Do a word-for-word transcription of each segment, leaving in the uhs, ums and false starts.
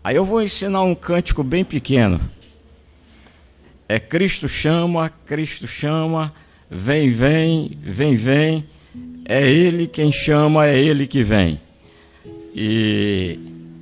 Aí eu vou ensinar um cântico bem pequeno. É Cristo chama, Cristo chama, vem, vem, vem, vem. É Ele quem chama, é Ele que vem. E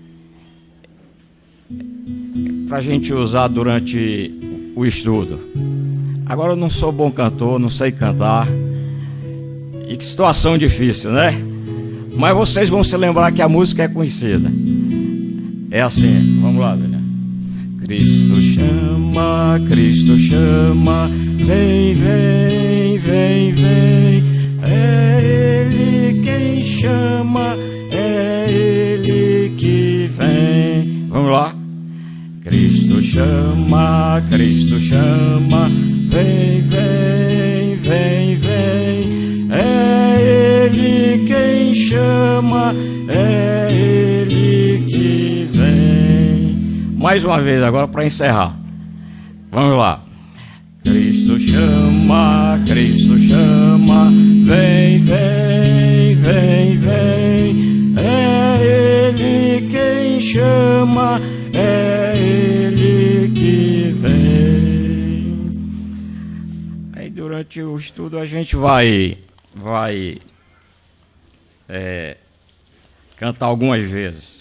para a gente usar durante o estudo. Agora eu não sou bom cantor, não sei cantar. E que situação difícil, né? Mas vocês vão se lembrar que a música é conhecida. É assim, vamos lá, velho. Cristo chama, Cristo chama, vem, vem, vem, vem. É Ele quem chama, é Ele que vem. Vamos lá. Cristo chama, Cristo chama, vem, vem, vem, vem. É Ele quem chama, é Ele que vem. Mais uma vez agora para encerrar. Vamos lá. Cristo chama, Cristo chama, vem, vem, vem, vem. É Ele quem chama, é Ele que vem. Aí durante o estudo a gente vai, vai é, cantar algumas vezes.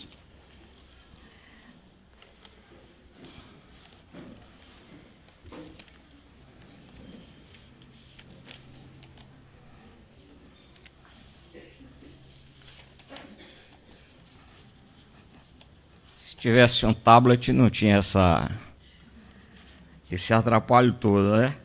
Se tivesse um tablet, não tinha essa, esse atrapalho todo, né?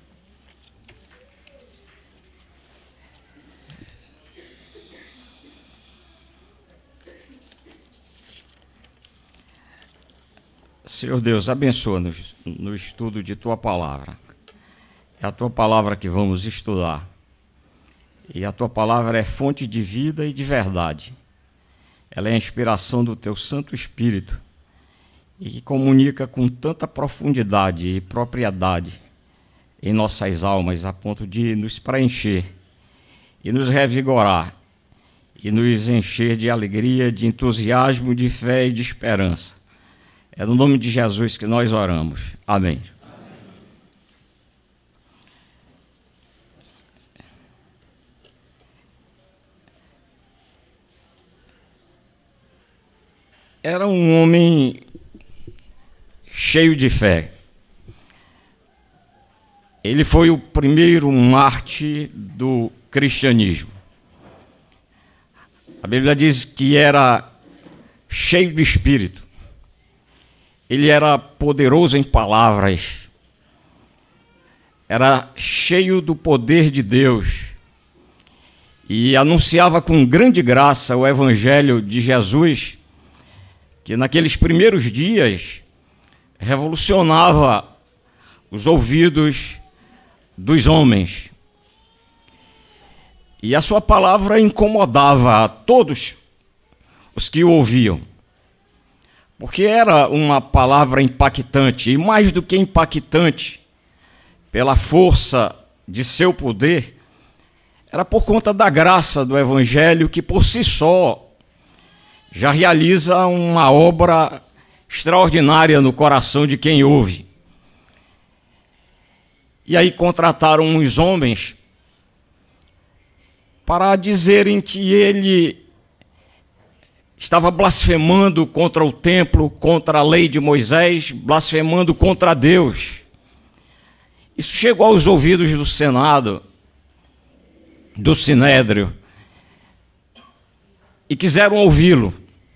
Senhor Deus, abençoa-nos no estudo de Tua Palavra. É a Tua Palavra que vamos estudar. E a Tua Palavra é fonte de vida e de verdade. Ela é a inspiração do Teu Santo Espírito e que comunica com tanta profundidade e propriedade em nossas almas, a ponto de nos preencher e nos revigorar e nos encher de alegria, de entusiasmo, de fé e de esperança. É no nome de Jesus que nós oramos. Amém. Era um homem cheio de fé. Ele foi o primeiro mártir do cristianismo. A Bíblia diz que era cheio de espírito. Ele era poderoso em palavras. Era cheio do poder de Deus. E anunciava com grande graça o evangelho de Jesus, que naqueles primeiros dias revolucionava os ouvidos dos homens. E a sua palavra incomodava a todos os que o ouviam, porque era uma palavra impactante, e mais do que impactante, pela força de seu poder, era por conta da graça do evangelho, que por si só já realiza uma obra extraordinária no coração de quem ouve. E aí contrataram uns homens para dizerem que ele estava blasfemando contra o templo, contra a lei de Moisés, blasfemando contra Deus. Isso chegou aos ouvidos do Senado, do Sinédrio, e quiseram ouvi-lo.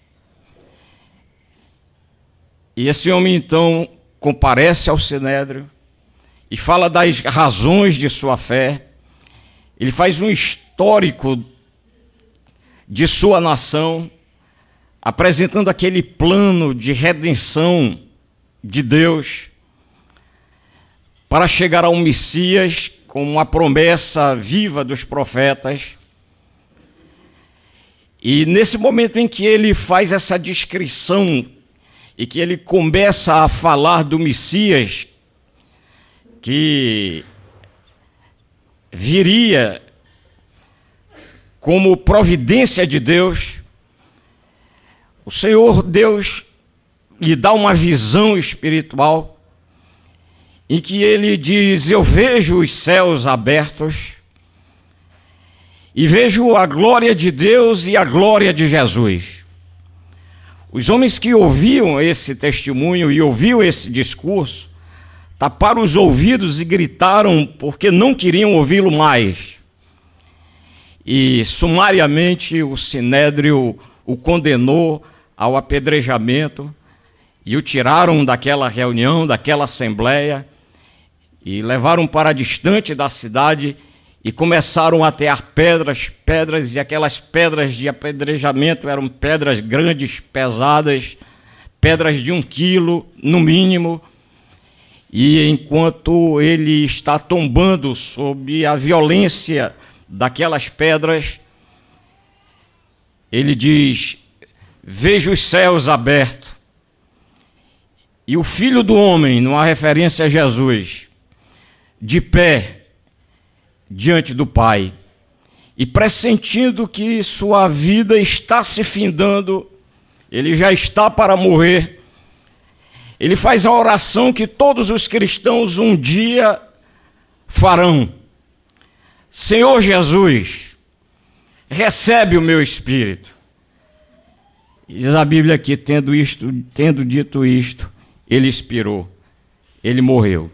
E esse homem, então, comparece ao Sinédrio e fala das razões de sua fé. Ele faz um histórico de sua nação, apresentando aquele plano de redenção de Deus para chegar ao Messias, com uma promessa viva dos profetas. E nesse momento em que ele faz essa descrição e que ele começa a falar do Messias, que viria como providência de Deus, o Senhor Deus lhe dá uma visão espiritual em que ele diz: eu vejo os céus abertos e vejo a glória de Deus e a glória de Jesus. Os homens que ouviam esse testemunho e ouviam esse discurso taparam os ouvidos e gritaram porque não queriam ouvi-lo mais. E sumariamente o Sinédrio o condenou ao apedrejamento e o tiraram daquela reunião, daquela assembleia, e levaram para distante da cidade e começaram a atear pedras, pedras, e aquelas pedras de apedrejamento eram pedras grandes, pesadas, pedras de um quilo no mínimo. E enquanto ele está tombando sob a violência daquelas pedras, ele diz: vejo os céus abertos e o Filho do Homem, numa referência a Jesus, de pé diante do Pai, e pressentindo que sua vida está se findando, ele já está para morrer. Ele faz a oração que todos os cristãos um dia farão: Senhor Jesus, recebe o meu espírito. E diz a Bíblia que, tendo, isto, tendo dito isto, ele expirou, ele morreu.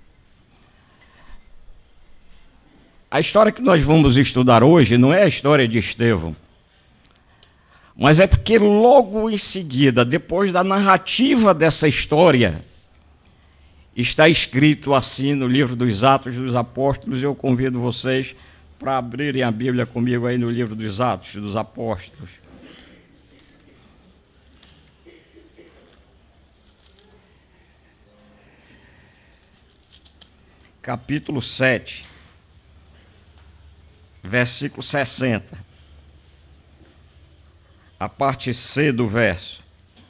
A história que nós vamos estudar hoje não é a história de Estevão, mas é porque logo em seguida, depois da narrativa dessa história, está escrito assim no livro dos Atos dos Apóstolos. Eu convido vocês para abrirem a Bíblia comigo aí no livro dos Atos dos Apóstolos. Capítulo sete, versículo sessenta. A parte C do verso.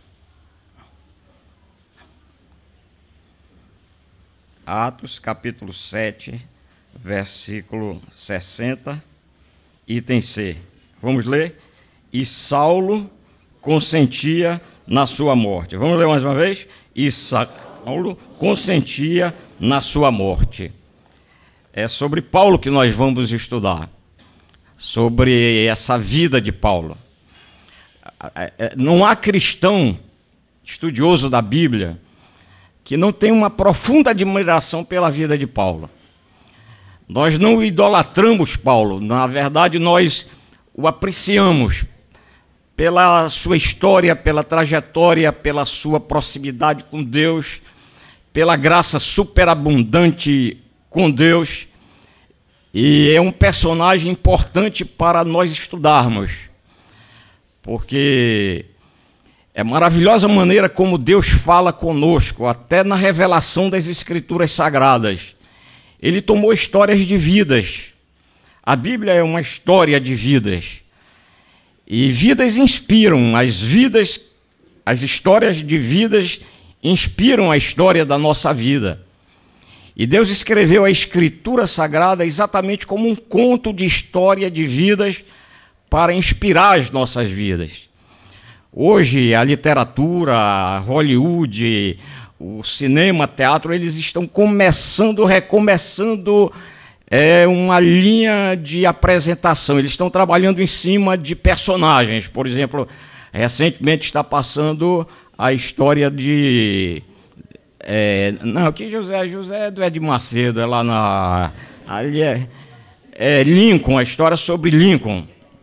Atos, capítulo sete, versículo sessenta, item C. Vamos ler? E Saulo consentia na sua morte. Vamos ler mais uma vez? E Saulo consentia na sua morte. É sobre Paulo que nós vamos estudar, sobre essa vida de Paulo. Não há cristão estudioso da Bíblia que não tenha uma profunda admiração pela vida de Paulo. Nós não idolatramos Paulo, na verdade nós o apreciamos pela sua história, pela trajetória, pela sua proximidade com Deus, pela graça superabundante com Deus, e é um personagem importante para nós estudarmos, porque é maravilhosa a maneira como Deus fala conosco, até na revelação das Escrituras Sagradas. Ele tomou histórias de vidas. A Bíblia é uma história de vidas. E vidas inspiram, as vidas, as histórias de vidas inspiram a história da nossa vida. E Deus escreveu a Escritura Sagrada exatamente como um conto de história de vidas para inspirar as nossas vidas. Hoje, a literatura, a Hollywood, o cinema, teatro, eles estão começando, recomeçando é, uma linha de apresentação. Eles estão trabalhando em cima de personagens. Por exemplo, recentemente está passando a história de... É, não, aqui José, José é do Ed Macedo, é lá na... Ali é, é Lincoln, a história sobre Lincoln.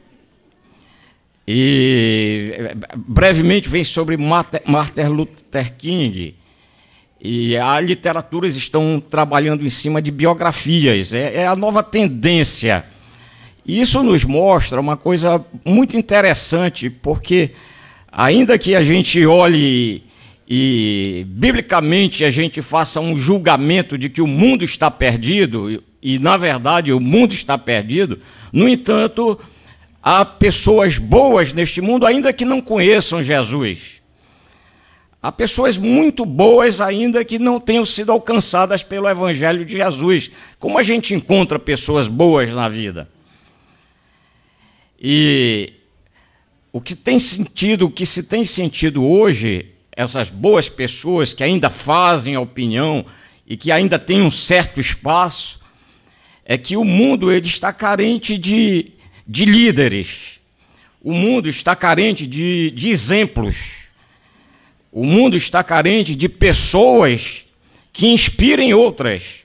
E brevemente vem sobre Martin Luther King. E as literaturas estão trabalhando em cima de biografias. É, é a nova tendência. E isso nos mostra uma coisa muito interessante, porque ainda que a gente olhe e biblicamente a gente faça um julgamento de que o mundo está perdido, e na verdade o mundo está perdido, no entanto, há pessoas boas neste mundo, ainda que não conheçam Jesus. Há pessoas muito boas ainda que não tenham sido alcançadas pelo Evangelho de Jesus. Como a gente encontra pessoas boas na vida? E o que tem sentido, o que se tem sentido hoje essas boas pessoas que ainda fazem a opinião e que ainda têm um certo espaço, é que o mundo ele está carente de, de líderes. O mundo está carente de, de exemplos. O mundo está carente de pessoas que inspirem outras.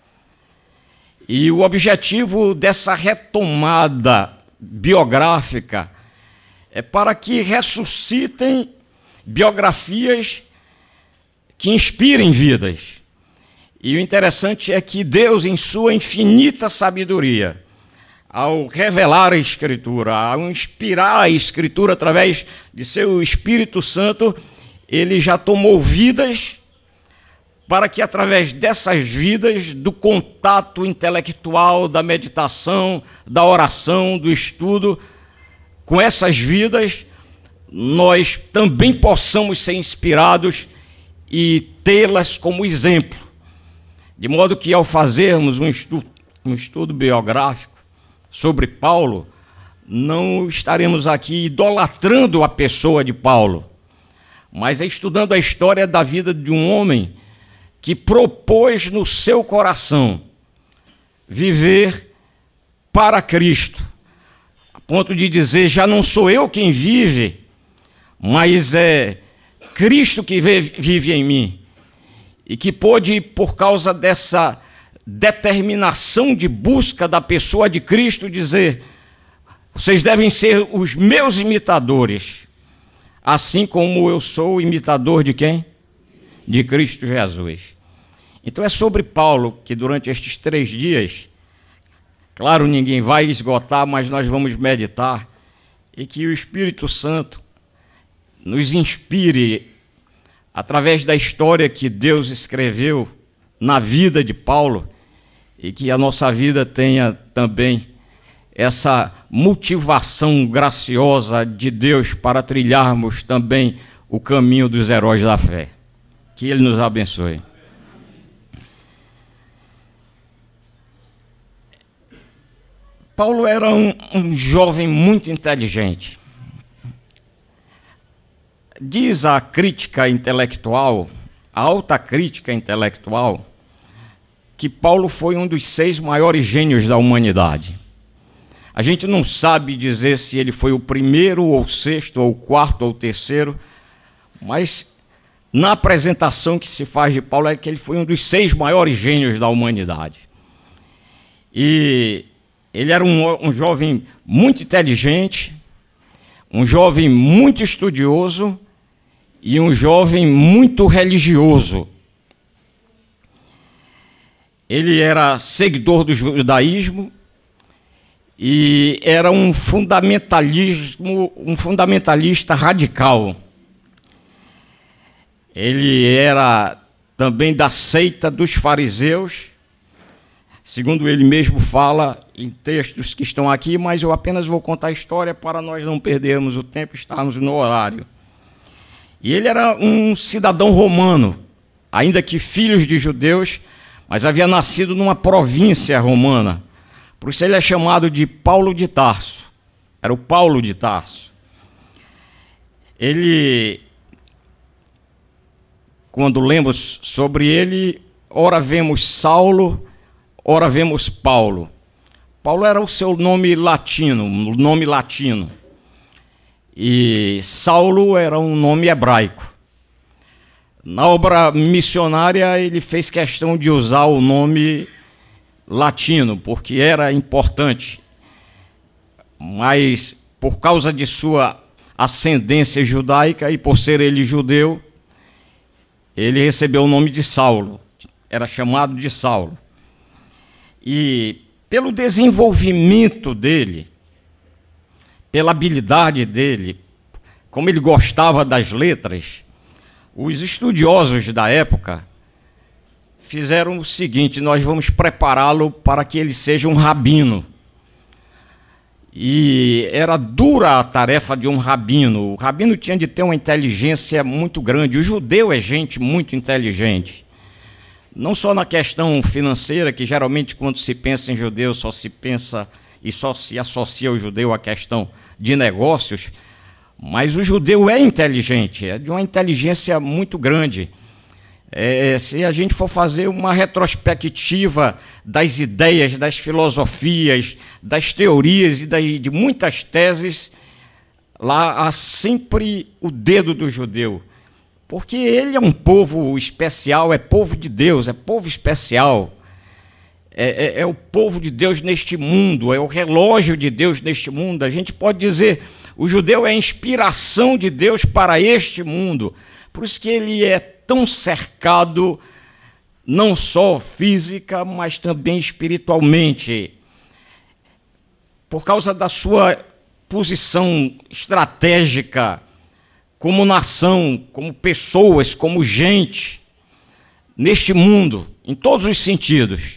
E o objetivo dessa retomada biográfica é para que ressuscitem biografias que inspirem vidas. E o interessante é que Deus, em sua infinita sabedoria, ao revelar a Escritura, ao inspirar a Escritura através de seu Espírito Santo, ele já tomou vidas para que, através dessas vidas, do contato intelectual, da meditação, da oração, do estudo, com essas vidas, nós também possamos ser inspirados e tê-las como exemplo. De modo que, ao fazermos um estudo, um estudo biográfico sobre Paulo, não estaremos aqui idolatrando a pessoa de Paulo, mas é estudando a história da vida de um homem que propôs no seu coração viver para Cristo, a ponto de dizer, já não sou eu quem vive, mas é Cristo que vive em mim, e que pôde, por causa dessa determinação de busca da pessoa de Cristo, dizer, vocês devem ser os meus imitadores, assim como eu sou imitador de quem? De Cristo Jesus. Então é sobre Paulo que durante estes três dias, claro, ninguém vai esgotar, mas nós vamos meditar, e que o Espírito Santo nos inspire através da história que Deus escreveu na vida de Paulo, e que a nossa vida tenha também essa motivação graciosa de Deus para trilharmos também o caminho dos heróis da fé. Que Ele nos abençoe. Paulo era um, um jovem muito inteligente. Diz a crítica intelectual, a alta crítica intelectual, que Paulo foi um dos seis maiores gênios da humanidade. A gente não sabe dizer se ele foi o primeiro, ou o sexto, ou o quarto, ou o terceiro, mas na apresentação que se faz de Paulo é que ele foi um dos seis maiores gênios da humanidade. E ele era um, um jovem muito inteligente, um jovem muito estudioso e um jovem muito religioso. Ele era seguidor do judaísmo e era um fundamentalismo, um fundamentalista radical. Ele era também da seita dos fariseus, segundo ele mesmo fala em textos que estão aqui, mas eu apenas vou contar a história para nós não perdermos o tempo e estarmos no horário. E ele era um cidadão romano, ainda que filho de judeus, mas havia nascido numa província romana. Por isso ele é chamado de Paulo de Tarso. Era o Paulo de Tarso. Ele, quando lemos sobre ele, ora vemos Saulo, ora vemos Paulo. Paulo era o seu nome latino, o nome latino. E Saulo era um nome hebraico. Na obra missionária, ele fez questão de usar o nome latino, porque era importante. Mas, por causa de sua ascendência judaica e por ser ele judeu, ele recebeu o nome de Saulo. Era chamado de Saulo. E, pelo desenvolvimento dele, pela habilidade dele, como ele gostava das letras, os estudiosos da época fizeram o seguinte: nós vamos prepará-lo para que ele seja um rabino. E era dura a tarefa de um rabino. O rabino tinha de ter uma inteligência muito grande. O judeu é gente muito inteligente. Não só na questão financeira, que geralmente quando se pensa em judeu só se pensa e só se associa o judeu à questão de negócios, Mas o judeu é inteligente, é de uma inteligência muito grande. É, se a gente for fazer uma retrospectiva das ideias, das filosofias, das teorias e de, de muitas teses, lá há sempre o dedo do judeu. Porque ele é um povo especial, é povo de Deus, é povo especial. É, é, é o povo de Deus neste mundo, é o relógio de Deus neste mundo. A gente pode dizer, o judeu é a inspiração de Deus para este mundo. Por isso que ele é tão cercado, não só física, mas também espiritualmente. Por causa da sua posição estratégica, como nação, como pessoas, como gente, neste mundo, em todos os sentidos.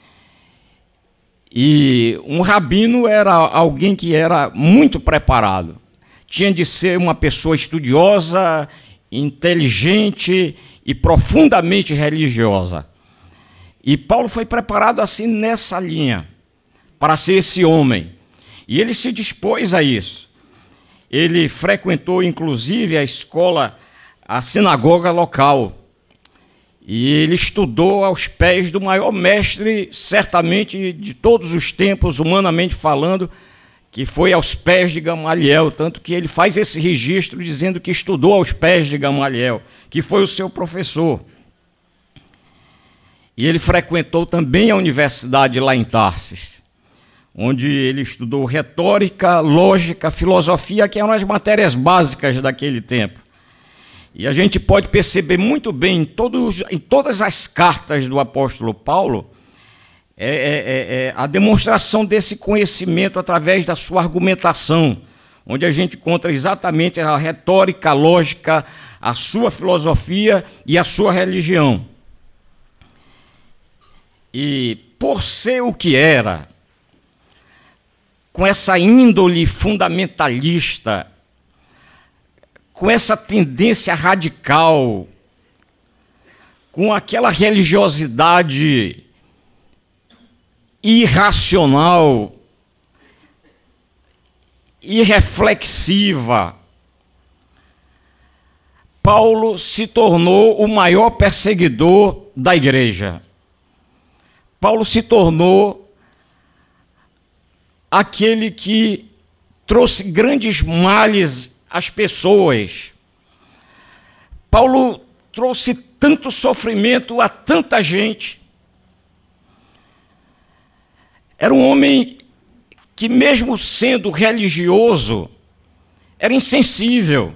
E um rabino era alguém que era muito preparado. Tinha de ser uma pessoa estudiosa, inteligente e profundamente religiosa. E Paulo foi preparado assim nessa linha, para ser esse homem. E ele se dispôs a isso. Ele frequentou, inclusive, a escola, a sinagoga local. E ele estudou aos pés do maior mestre, certamente, de todos os tempos, humanamente falando, que foi aos pés de Gamaliel, tanto que ele faz esse registro dizendo que estudou aos pés de Gamaliel, que foi o seu professor. E ele frequentou também a universidade lá em Tarsis, onde ele estudou retórica, lógica, filosofia, que eram as matérias básicas daquele tempo. E a gente pode perceber muito bem em, todos, em todas as cartas do apóstolo Paulo é, é, é, a demonstração desse conhecimento através da sua argumentação, onde a gente encontra exatamente a retórica, a lógica, a sua filosofia e a sua religião. E por ser o que era, com essa índole fundamentalista, com essa tendência radical, com aquela religiosidade irracional, irreflexiva, Paulo se tornou o maior perseguidor da igreja. Paulo se tornou aquele que trouxe grandes males às pessoas. Paulo trouxe tanto sofrimento a tanta gente. Era um homem que, mesmo sendo religioso, era insensível.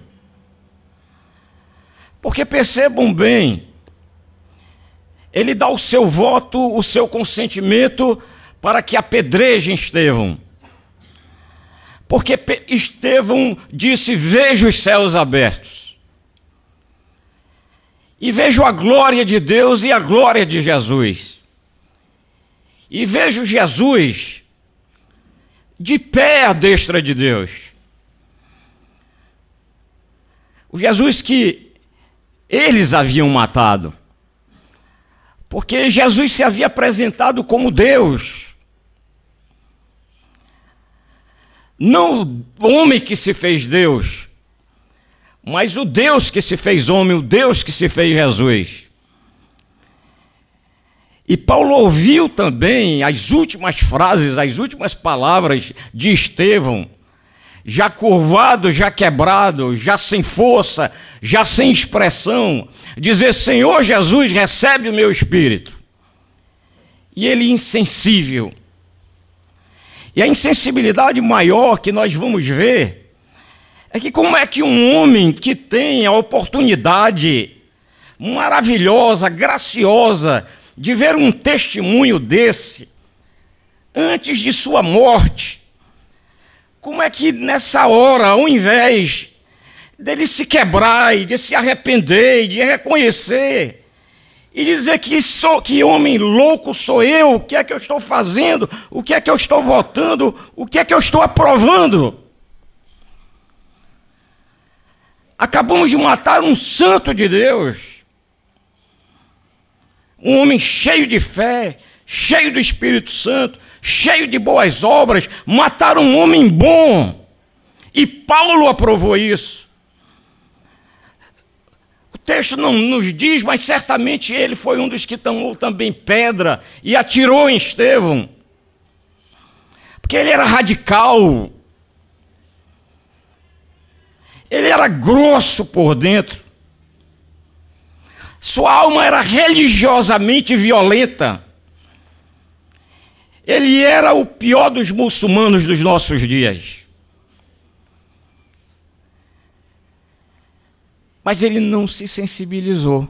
Porque percebam bem, ele dá o seu voto, o seu consentimento para que apedrejem Estevão. Porque Estevão disse, vejo os céus abertos. E vejo a glória de Deus e a glória de Jesus. E vejo Jesus de pé à destra de Deus. O Jesus que eles haviam matado. Porque Jesus se havia apresentado como Deus. Não o homem que se fez Deus, mas o Deus que se fez homem, o Deus que se fez Jesus. E Paulo ouviu também as últimas frases, as últimas palavras de Estevão, já curvado, já quebrado, já sem força, já sem expressão, dizer, Senhor Jesus, recebe o meu espírito. E ele insensível. E a insensibilidade maior que nós vamos ver é que como é que um homem que tem a oportunidade maravilhosa, graciosa, de ver um testemunho desse, antes de sua morte, como é que nessa hora, ao invés dele se quebrar e de se arrepender e de reconhecer, e dizer que sou, que homem louco sou eu, o que é que eu estou fazendo, o que é que eu estou votando, o que é que eu estou aprovando. Acabamos de matar um santo de Deus, um homem cheio de fé, cheio do Espírito Santo, cheio de boas obras, mataram um homem bom. E Paulo aprovou isso. O texto não nos diz, mas certamente ele foi um dos que tomou também pedra e atirou em Estevão. Porque ele era radical. Ele era grosso por dentro. Sua alma era religiosamente violenta. Ele era o pior dos muçulmanos dos nossos dias. Mas ele não se sensibilizou.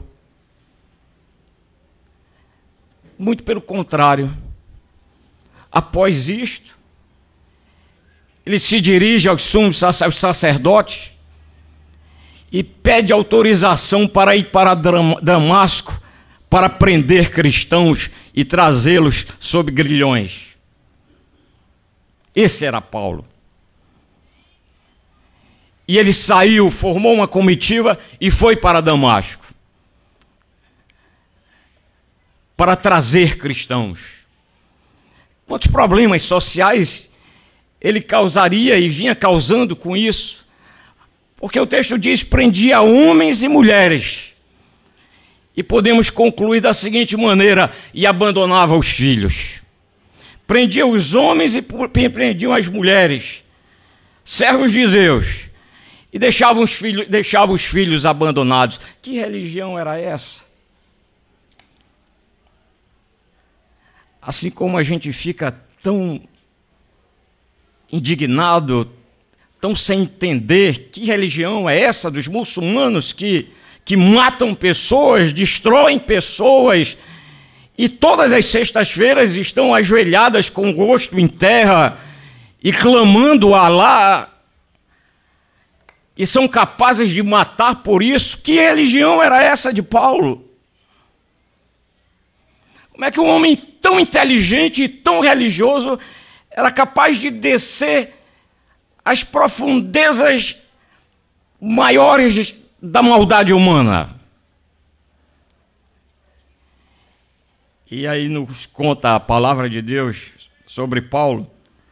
Muito pelo contrário. Após isto, ele se dirige aos sumos sacerdotes e pede autorização para ir para Damasco para prender cristãos e trazê-los sob grilhões. Esse era Paulo. E ele saiu, formou uma comitiva e foi para Damasco para trazer cristãos. Quantos problemas sociais ele causaria e vinha causando com isso? Porque o texto diz: prendia homens e mulheres. E podemos concluir da seguinte maneira: e abandonava os filhos. Prendia os homens e prendiam as mulheres, servos de Deus, e deixava os filhos, deixava os filhos abandonados. Que religião era essa? Assim como a gente fica tão indignado, tão sem entender que religião é essa dos muçulmanos que, que matam pessoas, destroem pessoas, e todas as sextas-feiras estão ajoelhadas com o rosto em terra e clamando a Alá, e são capazes de matar por isso. Que religião era essa de Paulo? Como é que um homem tão inteligente e tão religioso era capaz de descer às profundezas maiores da maldade humana? E aí nos conta a palavra de Deus sobre Paulo,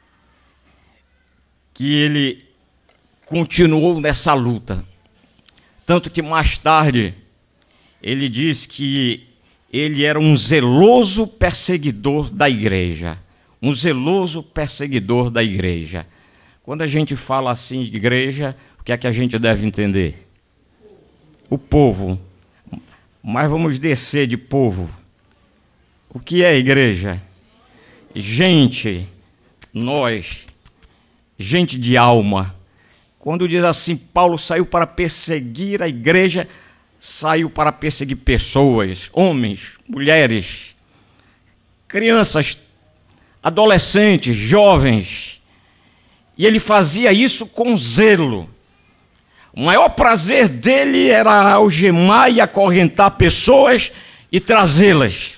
que ele continuou nessa luta. Tanto que mais tarde ele diz que ele era um zeloso perseguidor da igreja. Um zeloso perseguidor da igreja. Quando a gente fala assim de igreja, o que é que a gente deve entender? O povo. Mas vamos descer de povo. O que é igreja? Gente, nós, gente de alma. Quando diz assim, Paulo saiu para perseguir a igreja, saiu para perseguir pessoas, homens, mulheres, crianças, adolescentes, jovens. E ele fazia isso com zelo. O maior prazer dele era algemar e acorrentar pessoas e trazê-las.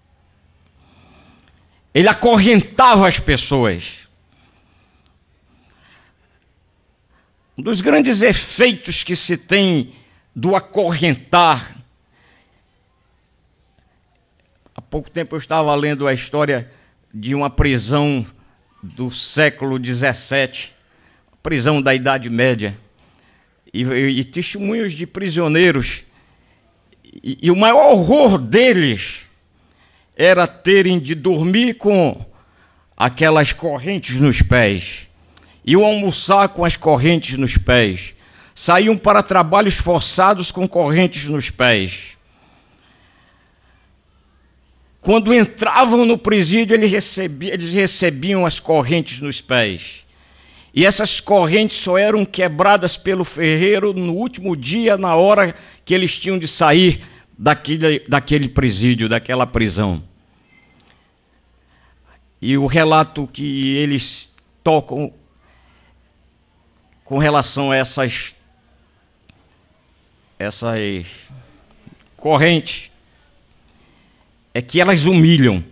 Ele acorrentava as pessoas. Um dos grandes efeitos que se tem do acorrentar. Há pouco tempo eu estava lendo a história de uma prisão do século dezessete, prisão da Idade Média, e, e testemunhos de prisioneiros. E, e o maior horror deles era terem de dormir com aquelas correntes nos pés, iam almoçar com as correntes nos pés, saíam para trabalhos forçados com correntes nos pés. Quando entravam no presídio, eles recebiam, eles recebiam as correntes nos pés. E essas correntes só eram quebradas pelo ferreiro no último dia, na hora que eles tinham de sair daquele, daquele presídio, daquela prisão. E o relato que eles tocam com relação a essas, essas correntes é que elas humilham.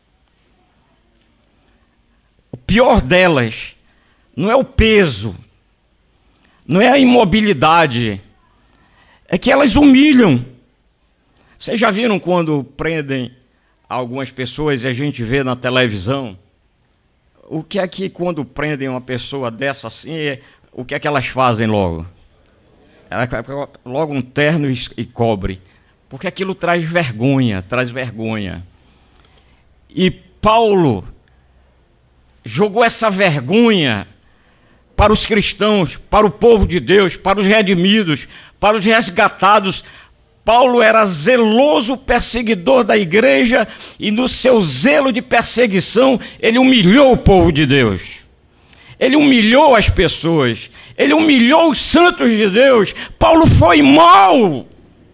O pior delas não é o peso, não é a imobilidade, é que elas humilham. Vocês já viram quando prendem algumas pessoas e a gente vê na televisão? O que é que quando prendem uma pessoa dessa assim, o que é que elas fazem logo? Ela logo um terno e cobre, porque aquilo traz vergonha, traz vergonha. E Paulo jogou essa vergonha para os cristãos, para o povo de Deus, para os redimidos, para os resgatados. Paulo era zeloso perseguidor da igreja e no seu zelo de perseguição ele humilhou o povo de Deus. Ele humilhou as pessoas, ele humilhou os santos de Deus. Paulo foi mau.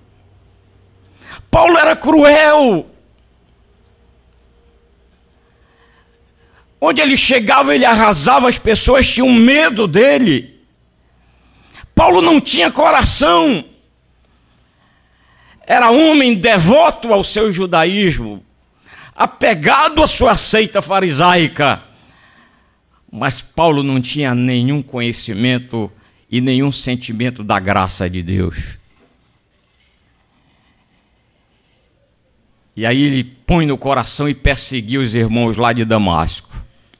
Paulo era cruel. Onde ele chegava, ele arrasava, as pessoas tinham medo dele. Paulo não tinha coração. Era homem devoto ao seu judaísmo, apegado à sua seita farisaica. Mas Paulo não tinha nenhum conhecimento e nenhum sentimento da graça de Deus. E aí ele põe no coração e perseguiu os irmãos lá de Damasco.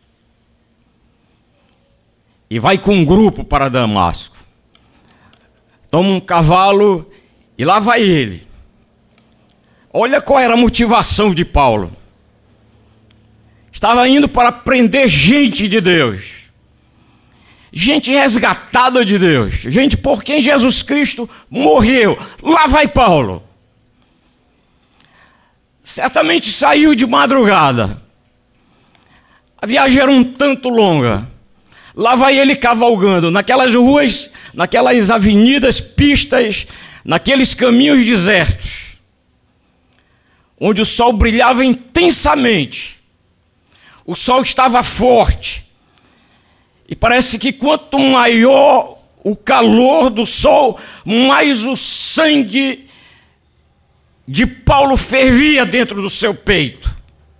E vai com um grupo para Damasco. Toma um cavalo e lá vai ele. Olha qual era a motivação de Paulo. Estava indo para prender gente de Deus. Gente resgatada de Deus. Gente por quem Jesus Cristo morreu. Lá vai Paulo. Certamente saiu de madrugada. A viagem era um tanto longa. Lá vai ele cavalgando, naquelas ruas, naquelas avenidas, pistas, naqueles caminhos desertos, onde o sol brilhava intensamente. O sol estava forte. E parece que quanto maior o calor do sol, mais o sangue de Paulo fervia dentro do seu peito.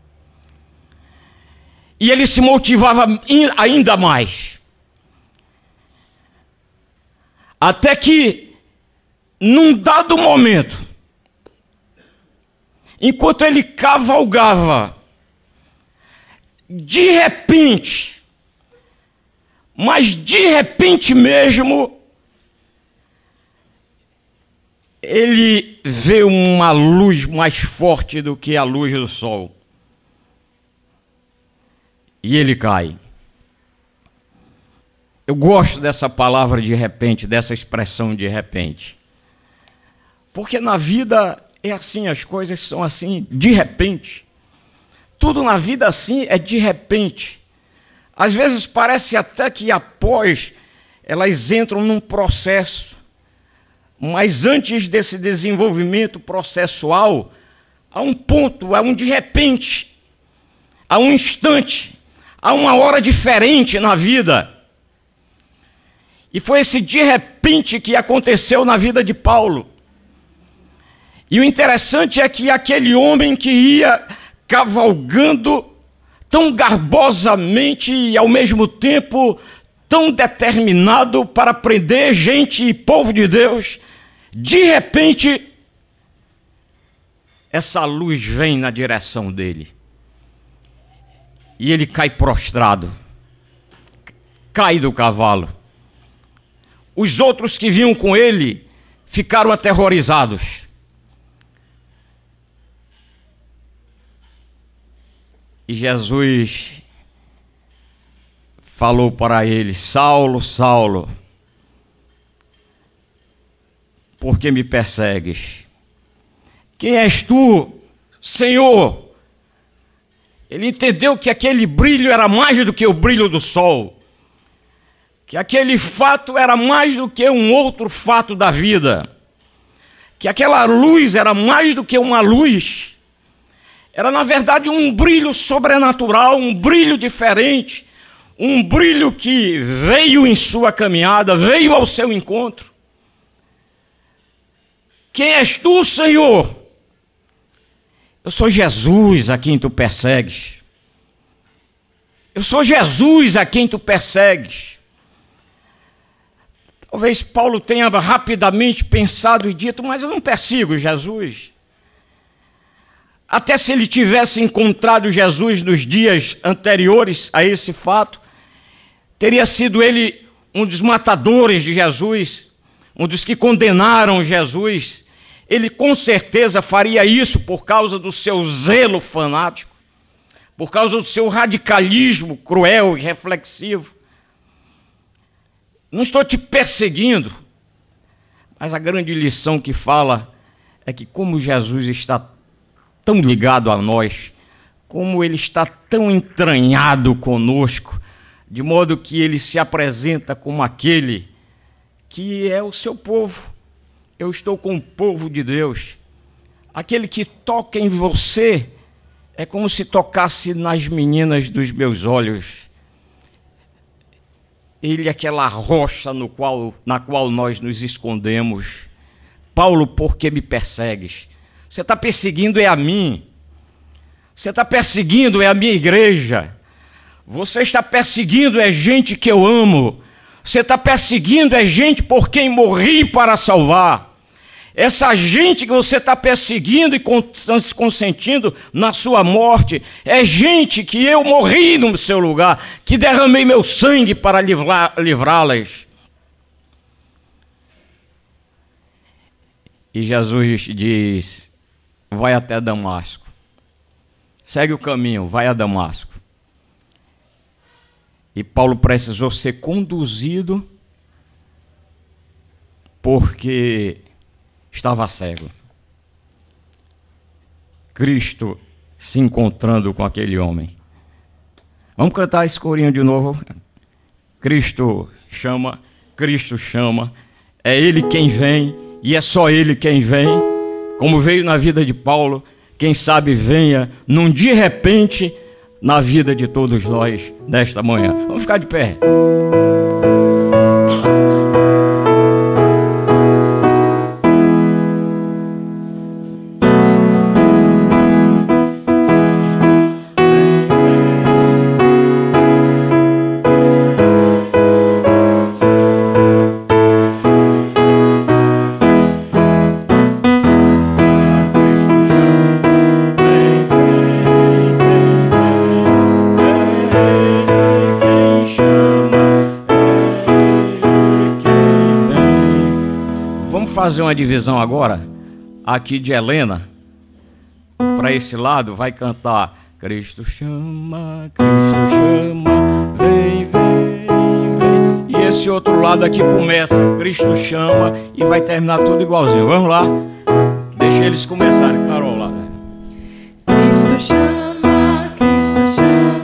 E ele se motivava ainda mais. Até que, num dado momento, enquanto ele cavalgava, de repente, mas de repente mesmo, ele vê uma luz mais forte do que a luz do sol. E ele cai. Eu gosto dessa palavra de repente, dessa expressão de repente. Porque na vida é assim, as coisas são assim, de repente. Tudo na vida assim é de repente. Às vezes parece até que após elas entram num processo, mas antes desse desenvolvimento processual, há um ponto, há um de repente, há um instante, há uma hora diferente na vida. E foi esse de repente que aconteceu na vida de Paulo. E o interessante é que aquele homem que ia cavalgando tão garbosamente e ao mesmo tempo tão determinado para prender gente e povo de Deus, de repente essa luz vem na direção dele. E ele cai prostrado, cai do cavalo. Os outros que vinham com ele ficaram aterrorizados. E Jesus falou para ele: Saulo, Saulo, por que me persegues? Quem és tu, Senhor? Ele entendeu que aquele brilho era mais do que o brilho do sol, que aquele fato era mais do que um outro fato da vida, que aquela luz era mais do que uma luz. Era, na verdade, um brilho sobrenatural, um brilho diferente, um brilho que veio em sua caminhada, veio ao seu encontro. Quem és tu, Senhor? Eu sou Jesus a quem tu persegues. Eu sou Jesus a quem tu persegues. Talvez Paulo tenha rapidamente pensado e dito: mas eu não persigo Jesus. Até se ele tivesse encontrado Jesus nos dias anteriores a esse fato, teria sido ele um dos matadores de Jesus, um dos que condenaram Jesus, ele com certeza faria isso por causa do seu zelo fanático, por causa do seu radicalismo cruel e reflexivo. Não estou te perseguindo, mas a grande lição que fala é que como Jesus está tão ligado a nós, como ele está tão entranhado conosco, de modo que ele se apresenta como aquele que é o seu povo. Eu estou com o povo de Deus. Aquele que toca em você é como se tocasse nas meninas dos meus olhos. Ele é aquela rocha no qual, na qual nós nos escondemos. Paulo, por que me persegues? Você está perseguindo é a mim. Você está perseguindo é a minha igreja. Você está perseguindo é gente que eu amo. Você está perseguindo é gente por quem morri para salvar. Essa gente que você está perseguindo e consentindo na sua morte é gente que eu morri no seu lugar, que derramei meu sangue para livrá-las. E Jesus diz, vai até Damasco. Segue o caminho, vai a Damasco. E Paulo precisou ser conduzido porque estava cego. Cristo se encontrando com aquele homem. Vamos cantar esse corinho de novo? Cristo chama, Cristo chama. É Ele quem vem e é só Ele quem vem. Como veio na vida de Paulo, quem sabe venha num de repente na vida de todos nós nesta manhã. Vamos ficar de pé. Fazer uma divisão agora aqui de Helena para esse lado, vai cantar Cristo chama, Cristo chama, vem, vem, vem. E esse outro lado aqui começa Cristo chama e vai terminar tudo igualzinho. Vamos lá, deixa eles começarem. Carol lá. Cristo chama, Cristo chama.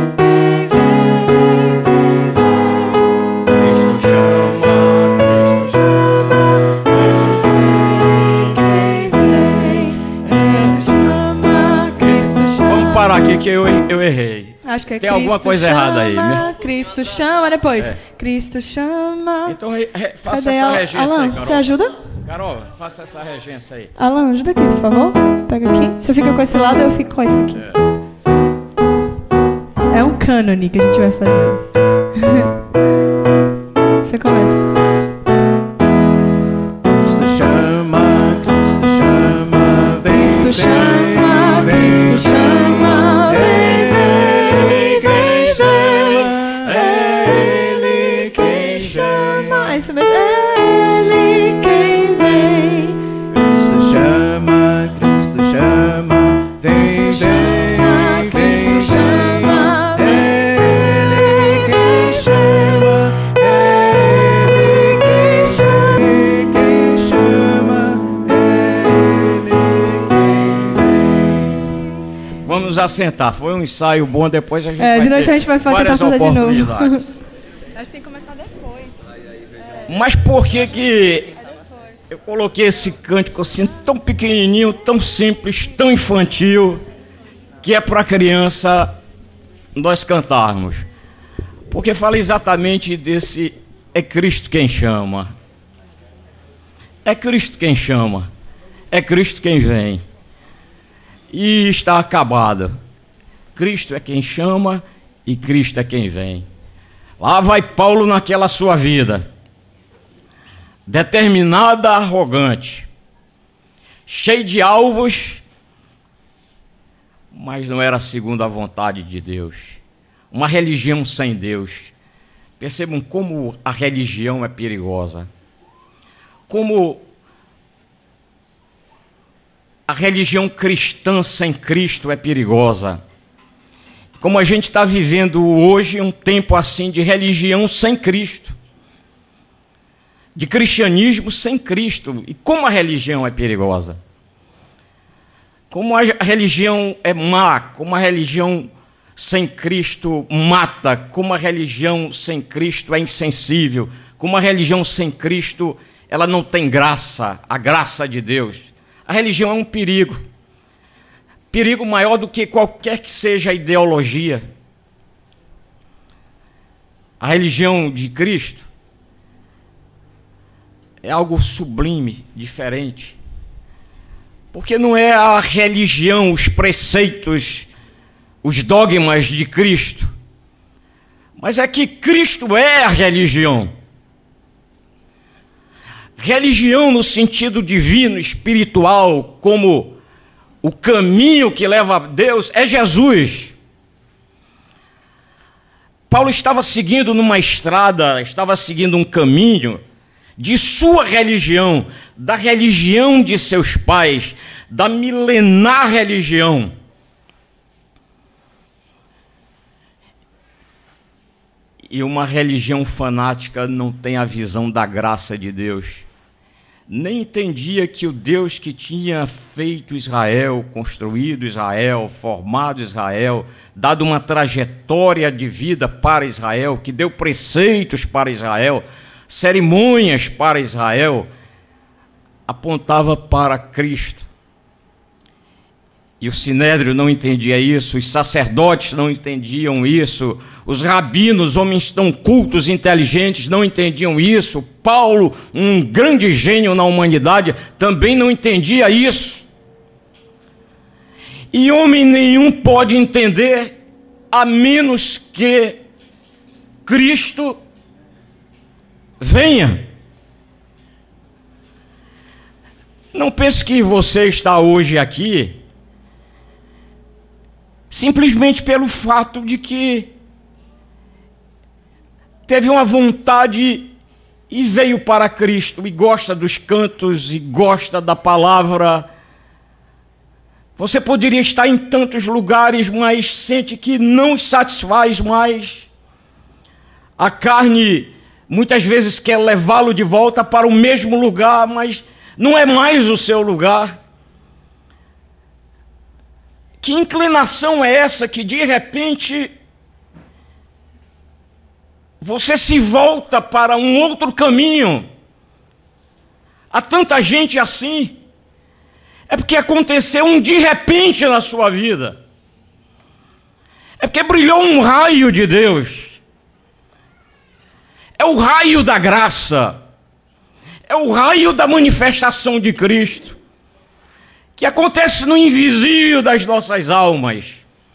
Aqui que eu, eu errei. Acho que é Tem Cristo alguma coisa chama, errada aí, né? Cristo chama, depois. É. Cristo chama. Então re, re, faça Cadê essa a... regência Alan, aí, Carol. você ajuda? Carol, faça essa regência aí. Alan, ajuda aqui, por favor. Pega aqui. Você fica com esse lado, eu fico com esse aqui. É, é um cânone que a gente vai fazer. Você começa. Cristo chama, Cristo chama, vem, Cristo chama, vem, Cristo chama, vem, vem, quem chama, é Ele quem chama. É isso mesmo, é Ele quem vem. Cristo chama, Cristo chama, vem, Cristo chama, vem, Cristo vem, chama, Ele quem chama, Ele quem chama, quem chama, Ele quem vem. Vamos nos assentar. Foi um ensaio bom, depois a gente É, vai de noite ter a gente vai tentar várias fazer de novo. oportunidades. Acho que tem que começar depois. Mas por que que eu coloquei esse cântico assim tão pequenininho, tão simples, tão infantil, que é para criança nós cantarmos? Porque fala exatamente desse é Cristo quem chama. É Cristo quem chama. É Cristo quem vem. E está acabado. Cristo é quem chama e Cristo é quem vem. Lá vai Paulo naquela sua vida, determinada, arrogante, cheio de alvos, mas não era segundo a vontade de Deus. Uma religião sem Deus. Percebam como a religião é perigosa. Como a religião cristã sem Cristo é perigosa. Como a gente está vivendo hoje um tempo assim de religião sem Cristo. De cristianismo sem Cristo. E como a religião é perigosa. Como a religião é má, como a religião sem Cristo mata, como a religião sem Cristo é insensível, como a religião sem Cristo ela não tem graça, a graça de Deus. A religião é um perigo. Perigo maior do que qualquer que seja a ideologia. A religião de Cristo é algo sublime, diferente. Porque não é a religião, os preceitos, os dogmas de Cristo, mas é que Cristo é a religião. Religião no sentido divino, espiritual, como o caminho que leva a Deus, é Jesus. Paulo estava seguindo numa estrada, estava seguindo um caminho de sua religião, da religião de seus pais, da milenar religião. E uma religião fanática não tem a visão da graça de Deus. Nem entendia que o Deus que tinha feito Israel, construído Israel, formado Israel, dado uma trajetória de vida para Israel, que deu preceitos para Israel, cerimônias para Israel, apontava para Cristo. E o Sinédrio não entendia isso, os sacerdotes não entendiam isso, os rabinos, homens tão cultos, inteligentes, não entendiam isso. Paulo, um grande gênio na humanidade, também não entendia isso. E homem nenhum pode entender, a menos que Cristo venha. Não pense que você está hoje aqui simplesmente pelo fato de que teve uma vontade e veio para Cristo, e gosta dos cantos, e gosta da palavra. Você poderia estar em tantos lugares, mas sente que não satisfaz mais. A carne muitas vezes quer levá-lo de volta para o mesmo lugar, mas não é mais o seu lugar. Que inclinação é essa que de repente você se volta para um outro caminho? Há tanta gente assim. É porque aconteceu um de repente na sua vida. É porque brilhou um raio de Deus. É o raio da graça. É o raio da manifestação de Cristo, que acontece no invisível das nossas almas.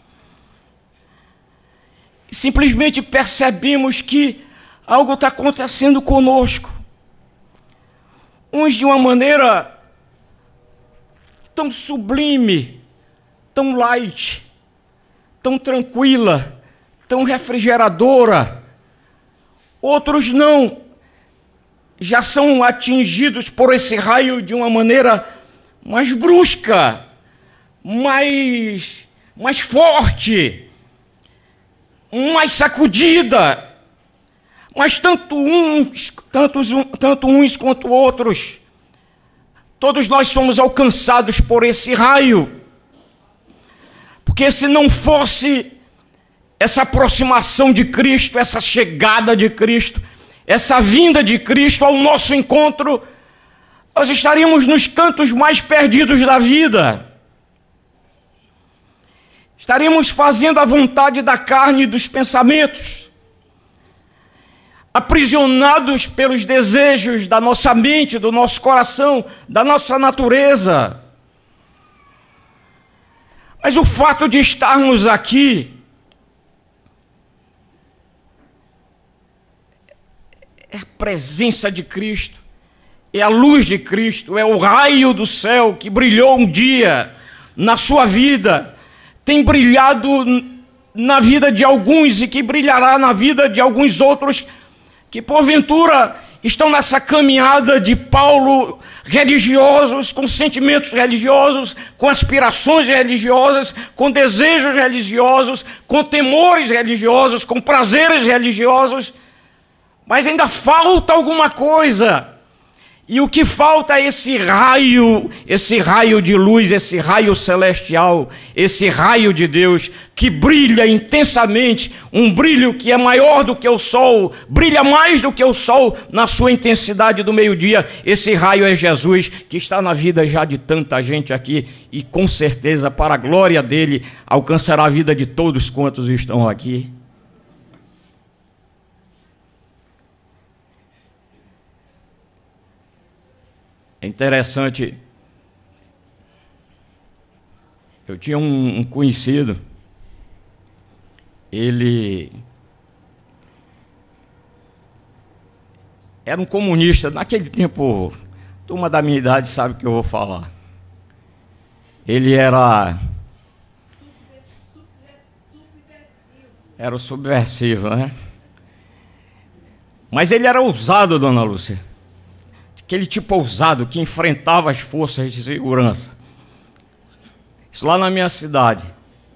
Simplesmente percebemos que algo está acontecendo conosco. Uns de uma maneira tão sublime, tão light, tão tranquila, tão refrigeradora. Outros não, já são atingidos por esse raio de uma maneira mais brusca, mais, mais forte, mais sacudida. Mas tanto uns, tantos, tanto uns quanto outros, todos nós somos alcançados por esse raio. Porque se não fosse essa aproximação de Cristo, essa chegada de Cristo, essa vinda de Cristo ao nosso encontro, nós estaríamos nos cantos mais perdidos da vida. Estaríamos fazendo a vontade da carne e dos pensamentos, aprisionados pelos desejos da nossa mente, do nosso coração, da nossa natureza. Mas o fato de estarmos aqui é a presença de Cristo, é a luz de Cristo, é o raio do céu que brilhou um dia na sua vida, tem brilhado na vida de alguns e que brilhará na vida de alguns outros que porventura estão nessa caminhada de Paulo, religiosos, com sentimentos religiosos, com aspirações religiosas, com desejos religiosos, com temores religiosos, com prazeres religiosos, mas ainda falta alguma coisa. E o que falta é esse raio, esse raio de luz, esse raio celestial, esse raio de Deus que brilha intensamente, um brilho que é maior do que o sol, brilha mais do que o sol na sua intensidade do meio-dia. Esse raio é Jesus, que está na vida já de tanta gente aqui e com certeza, para a glória dele, alcançará a vida de todos quantos estão aqui. É interessante, eu tinha um, um conhecido, ele era um comunista, naquele tempo, turma da minha idade sabe o que eu vou falar. Ele era, era o subversivo, né? Mas ele era ousado, dona Lúcia. Aquele tipo ousado que enfrentava as forças de segurança. Isso lá na minha cidade.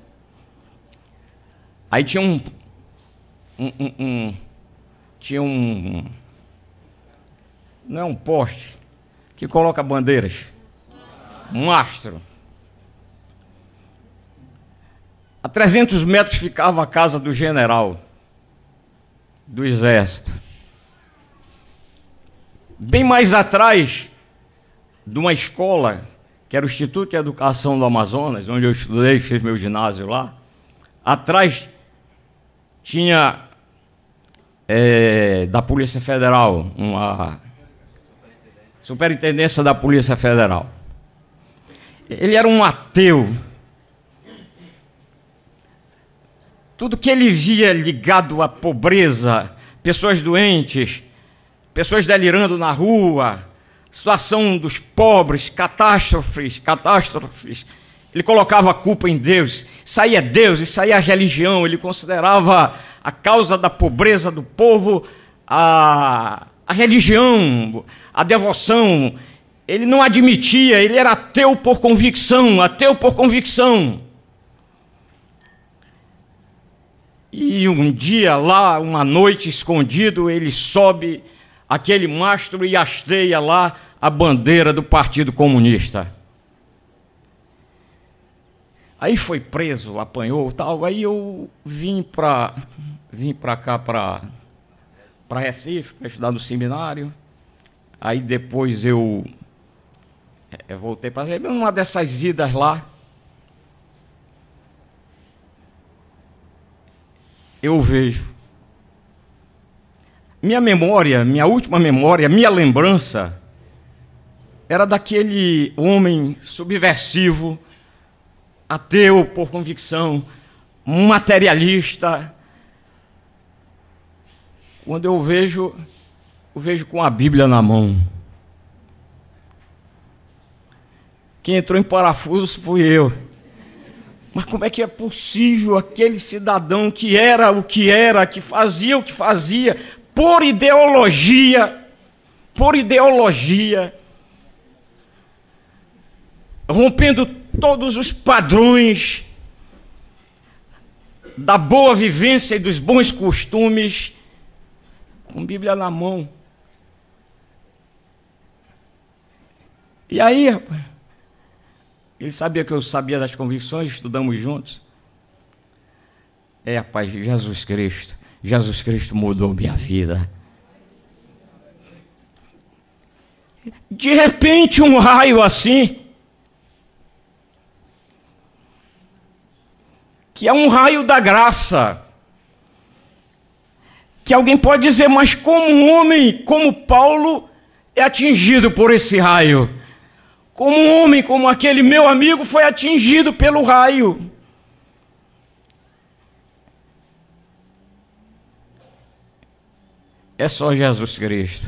Aí tinha um... um, um, um tinha um... Não é um poste que coloca bandeiras. Um mastro. A trezentos metros ficava a casa do general do exército. Bem mais atrás de uma escola, que era o Instituto de Educação do Amazonas, onde eu estudei, fiz meu ginásio lá, atrás tinha é, da Polícia Federal, uma superintendência da Polícia Federal. Ele era um ateu. Tudo que ele via ligado à pobreza, pessoas doentes, pessoas delirando na rua, situação dos pobres, catástrofes, catástrofes. Ele colocava a culpa em Deus. Isso aí é Deus, isso aí é a religião. Ele considerava a causa da pobreza do povo a, a religião, a devoção. Ele não admitia, ele era ateu por convicção, ateu por convicção. E um dia lá, uma noite escondido, ele sobe aquele mastro e hasteia lá a bandeira do Partido Comunista. Aí foi preso, apanhou tal. Aí eu vim para vim para cá, para para Recife, para estudar no seminário. Aí depois eu, eu voltei para Recife. Numa dessas idas lá, eu vejo. Minha memória, minha última memória, minha lembrança, era daquele homem subversivo, ateu por convicção, materialista. Quando eu vejo, eu vejo com a Bíblia na mão. Quem entrou em parafuso fui eu. Mas como é que é possível aquele cidadão que era o que era, que fazia o que fazia, por ideologia, por ideologia, rompendo todos os padrões da boa vivência e dos bons costumes, com Bíblia na mão. E aí, rapaz, ele sabia que eu sabia das convicções, estudamos juntos. É, rapaz, Jesus Cristo. Jesus Cristo mudou minha vida. De repente, um raio assim, que é um raio da graça, que alguém pode dizer, mas como um homem como Paulo é atingido por esse raio? Como um homem como aquele meu amigo foi atingido pelo raio? É só Jesus Cristo.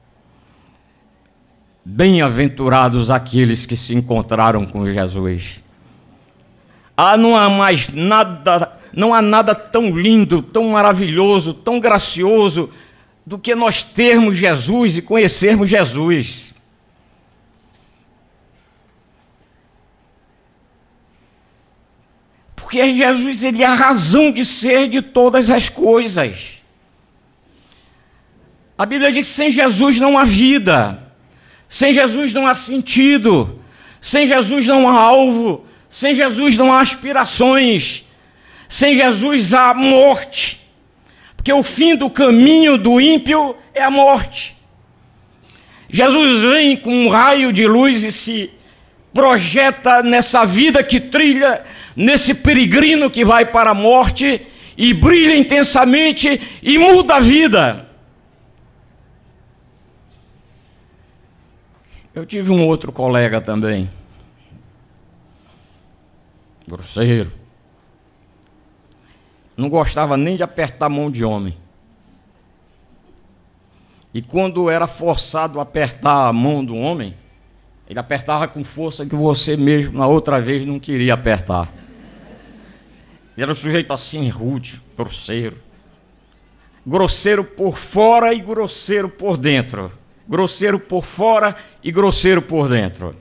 Bem-aventurados aqueles que se encontraram com Jesus. Ah, não há mais nada não há nada tão lindo, tão maravilhoso, tão gracioso do que nós termos Jesus e conhecermos Jesus. Porque Jesus, ele é a razão de ser de todas as coisas. A Bíblia diz que sem Jesus não há vida, sem Jesus não há sentido, sem Jesus não há alvo, sem Jesus não há aspirações, sem Jesus há morte, porque o fim do caminho do ímpio é a morte. Jesus vem com um raio de luz e se projeta nessa vida que trilha, nesse peregrino que vai para a morte, e brilha intensamente e muda a vida. Eu tive um outro colega também, grosseiro, não gostava nem de apertar a mão de homem. E quando era forçado a apertar a mão do homem, ele apertava com força que você mesmo na outra vez não queria apertar. Ele era um sujeito assim, rude, grosseiro. Grosseiro por fora e grosseiro por dentro. Grosseiro por fora e grosseiro por dentro.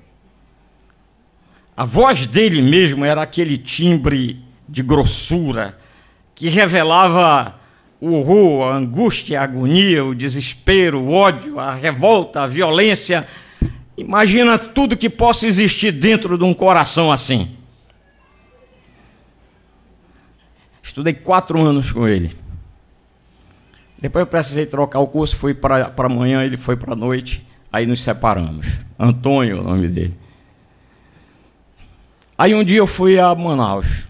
A voz dele mesmo era aquele timbre de grossura que revelava o horror, a angústia, a agonia, o desespero, o ódio, a revolta, a violência. Imagina tudo que possa existir dentro de um coração assim. Estudei quatro anos com ele. Depois eu precisei trocar o curso, fui para a manhã, ele foi para a noite, aí nos separamos. Antônio, o nome dele. Aí um dia eu fui a Manaus.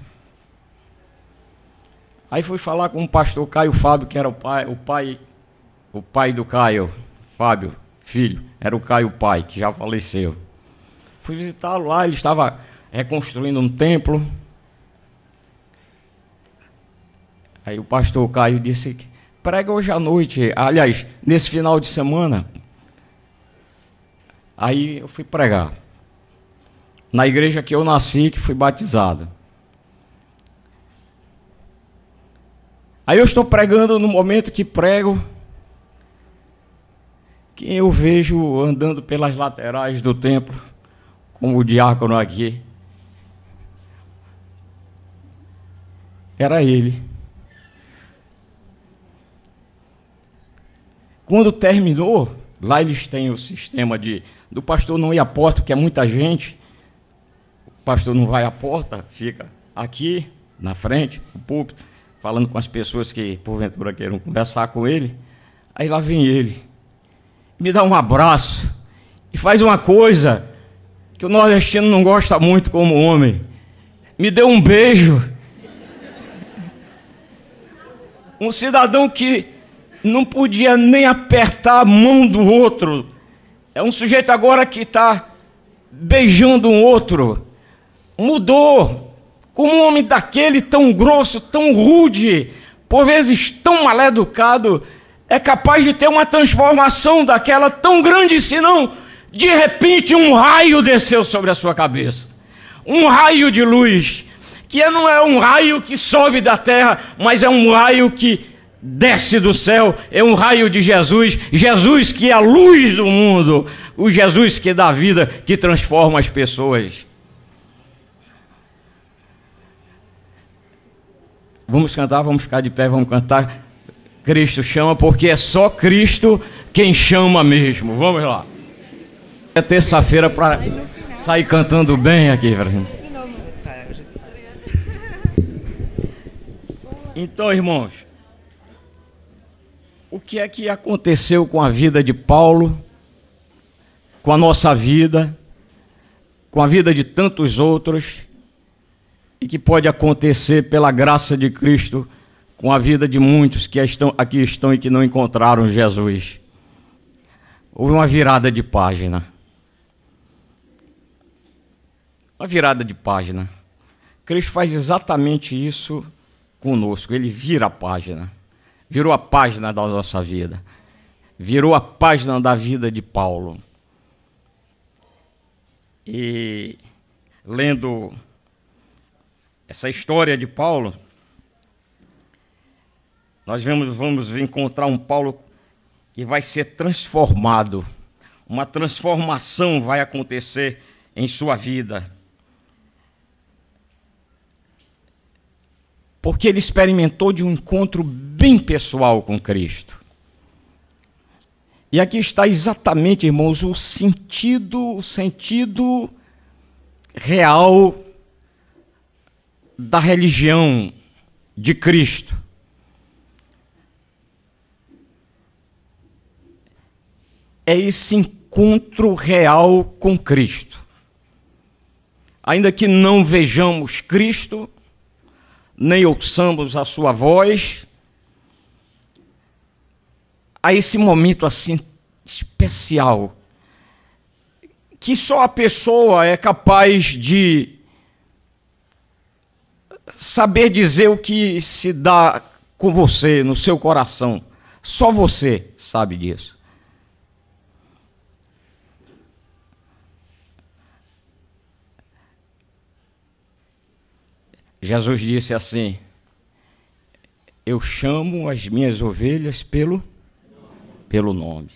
Aí fui falar com o pastor Caio Fábio, que era o pai, o pai, o pai do Caio, Fábio, filho, era o Caio pai, que já faleceu. Fui visitá-lo lá, ele estava reconstruindo um templo. Aí o pastor Caio disse, prega hoje à noite, aliás, nesse final de semana. Aí eu fui pregar. Na igreja que eu nasci, que fui batizado. Aí eu estou pregando no momento que prego, quem eu vejo andando pelas laterais do templo, como o diácono aqui, era ele. Quando terminou, lá eles têm o sistema de do pastor não ir à porta, porque é muita gente. O pastor não vai à porta, fica aqui na frente, no púlpito, falando com as pessoas que porventura queiram conversar com ele. Aí lá vem ele, me dá um abraço e faz uma coisa que o nordestino não gosta muito como homem. Me deu um beijo. Um cidadão que não podia nem apertar a mão do outro. É um sujeito agora que está beijando um outro. Mudou. Como um homem daquele tão grosso, tão rude, por vezes tão mal educado, é capaz de ter uma transformação daquela tão grande, senão, de repente, um raio desceu sobre a sua cabeça. Um raio de luz, que não é um raio que sobe da terra, mas é um raio que desce do céu, é um raio de Jesus, Jesus que é a luz do mundo, o Jesus que dá vida, que transforma as pessoas. Vamos cantar, vamos ficar de pé, vamos cantar. Cristo chama, porque é só Cristo quem chama mesmo. Vamos lá. É terça-feira para sair cantando bem aqui, Brasil. Então, irmãos, o que é que aconteceu com a vida de Paulo, com a nossa vida, com a vida de tantos outros, e que pode acontecer pela graça de Cristo com a vida de muitos que estão, aqui estão e que não encontraram Jesus? Houve uma virada de página. Uma virada de página. Cristo faz exatamente isso conosco. Ele vira a página. Virou a página da nossa vida. Virou a página da vida de Paulo. E lendo essa história de Paulo, nós vamos, vamos encontrar um Paulo que vai ser transformado. Uma transformação vai acontecer em sua vida. Porque ele experimentou de um encontro bem pessoal com Cristo. E aqui está exatamente, irmãos, o sentido, o sentido real da religião de Cristo. É esse encontro real com Cristo. Ainda que não vejamos Cristo, nem ouçamos a sua voz, há esse momento assim especial, que só a pessoa é capaz de saber dizer o que se dá com você, no seu coração. Só você sabe disso. Jesus disse assim: eu chamo as minhas ovelhas pelo, pelo nome.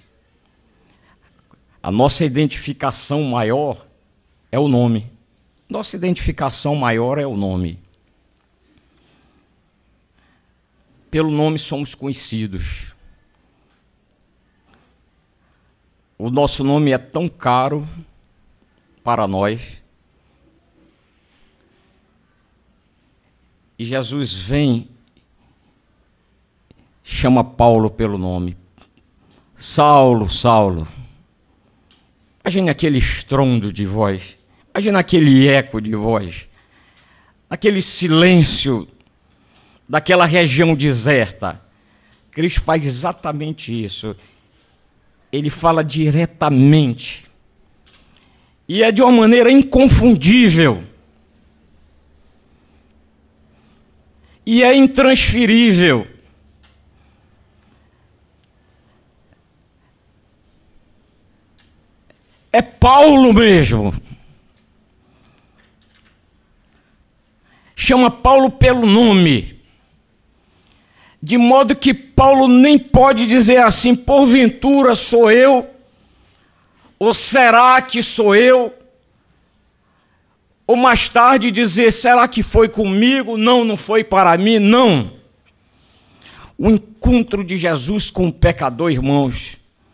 A nossa identificação maior é o nome. Nossa identificação maior é o nome. Pelo nome somos conhecidos. O nosso nome é tão caro para nós. E Jesus vem, chama Paulo pelo nome. Saulo, Saulo. Imagine aquele estrondo de voz. Imagine aquele eco de voz. Aquele silêncio daquela região deserta. Cristo faz exatamente isso. Ele fala diretamente. E é de uma maneira inconfundível. E é intransferível. É Paulo mesmo. Chama Paulo pelo nome. De modo que Paulo nem pode dizer assim, porventura sou eu, ou será que sou eu? Ou mais tarde dizer, será que foi comigo? Não, não foi para mim, não. O encontro de Jesus com o pecador, irmãos,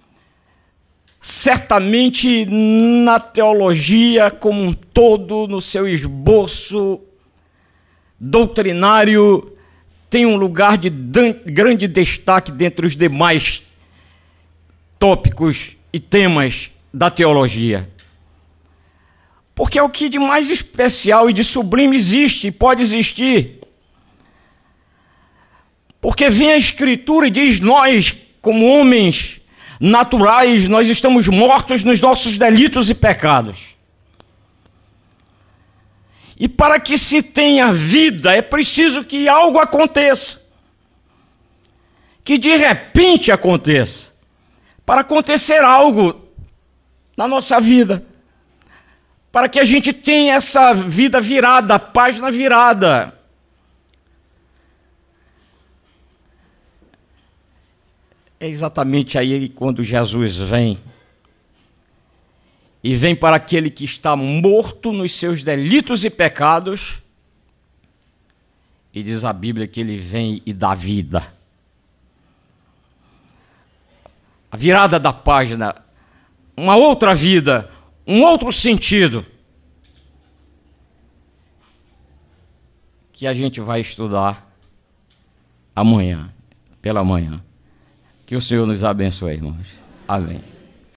certamente na teologia como um todo, no seu esboço doutrinário, tem um lugar de grande destaque dentre os demais tópicos e temas da teologia. Porque é o que de mais especial e de sublime existe e pode existir. Porque vem a Escritura e diz, nós, como homens naturais, nós estamos mortos nos nossos delitos e pecados. E para que se tenha vida, é preciso que algo aconteça. Que de repente aconteça. Para acontecer algo na nossa vida. Para que a gente tenha essa vida virada, a página virada. É exatamente aí quando Jesus vem. E vem para aquele que está morto nos seus delitos e pecados. E diz a Bíblia que ele vem e dá vida. A virada da página, uma outra vida, um outro sentido, que a gente vai estudar amanhã, pela manhã. Que o Senhor nos abençoe, irmãos. Amém.